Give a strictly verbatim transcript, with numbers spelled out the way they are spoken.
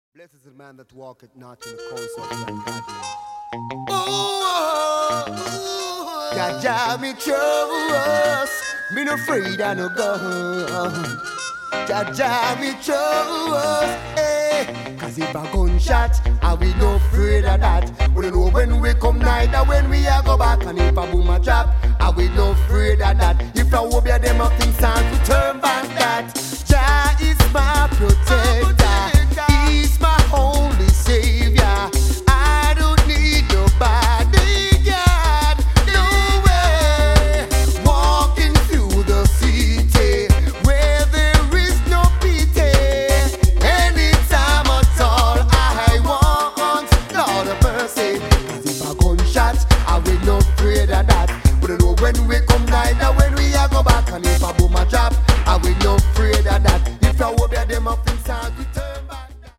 Blessed is the man that walketh not in the counsel of the ungodly. Ooh, Jah Jah me trust, me no afraid I no gun. Jah Jah me trust, eh. Cause if a gunshot, I we no afraid of that. We don't know when we come neither when we a go back. And if a boom a drop, I we no afraid of that. If a wobia them up things and we turn back that. Jah is my protector.